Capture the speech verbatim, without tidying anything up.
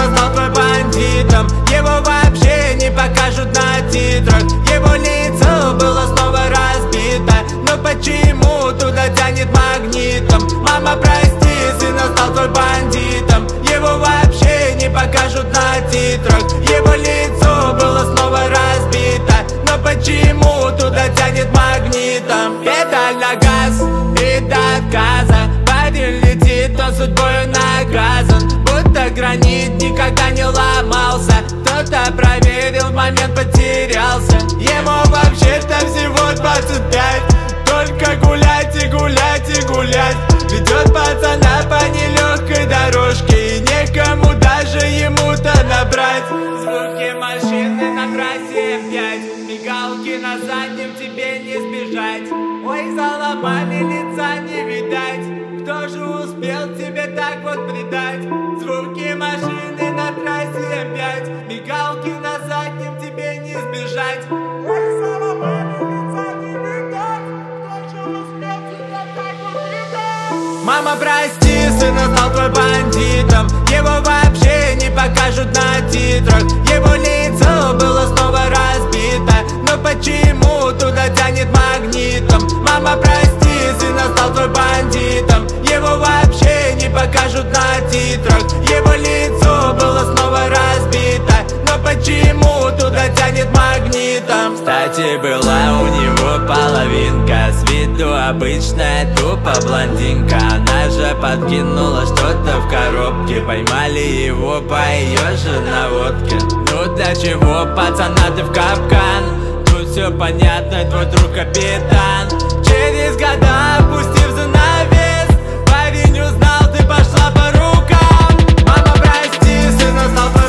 сына стал твой бандитом. Его вообще не покажут на титрах. Его лицо было снова разбито, но почему туда тянет магнитом? Мама, прости, сына стал твой бандитом. Его вообще не покажут на титрах. Его лицо было снова разбито, но почему туда тянет магнитом? Педаль на газ и до отказа. Парень летит, он судьбою наказан, будто гранит никогда не ломался. Кто-то проверил, в момент потерялся. Ему вообще-то всего двадцать пять. Только гулять и гулять и гулять. Ведет пацана по нелегкой дорожке, и некому даже ему-то набрать. Звуки машины на трассе эм пять, мигалки на заднем, тебе не сбежать. Ой, заломали, лица не видать. Кто же успел тебе так вот предать? Звуки машины на трассе эм пять, мигалки на заднем, тебе не сбежать. Ой, заломали, лица не видать. Кто же успел тебя так вот предать? Мама, прости, сына стал твой бандитом. Его вообще не покажут на титрах. Его лицо было снова разбито, но почему туда тянет магнитом? Мама, прости, сына стал твой бандитом. Его вообще не покажут на титрах. Его лицо было снова разбито, но почему туда тянет магнитом? Кстати, была у него половинка, с виду обычная, тупо блондинка. Она же подкинула что-то в коробке, поймали его по ее же наводке. Ну для чего, пацана, ты в капкан? Тут все понятно, твой друг капитан. Через года, опустив занавес, парень узнал, ты пошла по рукам. Мама, прости, сына стал твой